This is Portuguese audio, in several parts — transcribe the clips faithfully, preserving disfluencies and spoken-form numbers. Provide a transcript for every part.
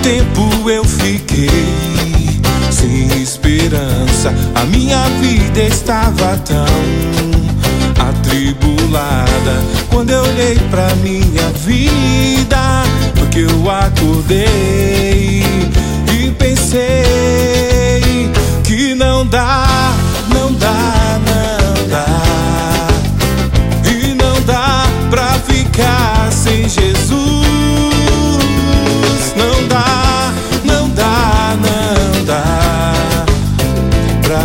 tempo eu fiquei sem esperança. A minha vida estava tão atribulada. Quando eu olhei pra minha vida, porque eu acordei e pensei que não dá, não dá, não dá. E não dá pra ficar sem Jesus. Não dá, não dá, não dá pra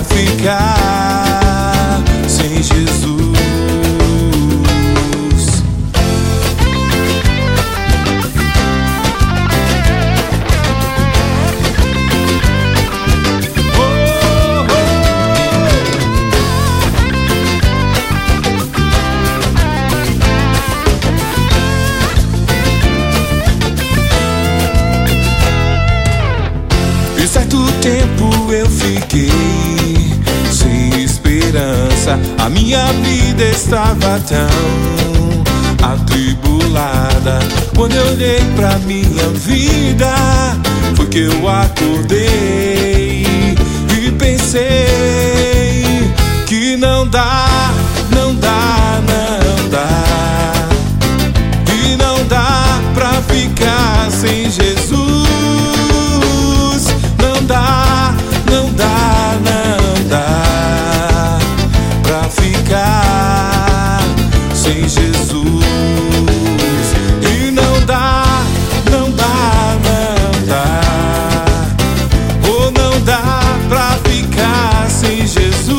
ficar sem Jesus. E certo tempo eu fiquei sem esperança. A minha vida estava tão atribulada. Quando eu olhei pra minha vida, foi que eu acordei e pensei que não dá, não dá, não dá. E não dá pra ficar sem Jesus. Não dá, não dá, não dá pra ficar sem Jesus. E não dá, não dá, não dá. Oh, não dá pra ficar sem Jesus.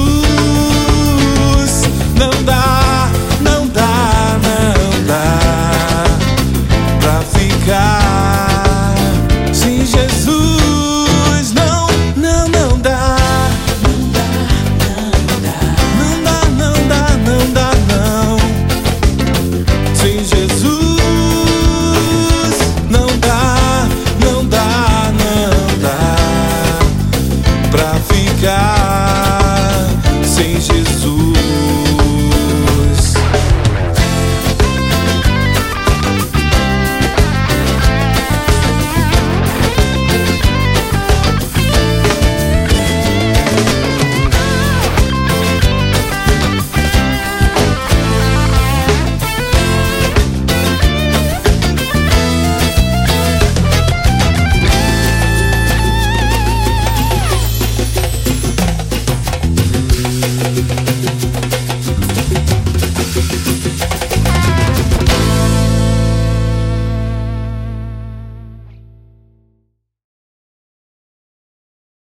Não dá, não dá, não dá pra ficar sem Jesus. Pra ficar sem Jesus.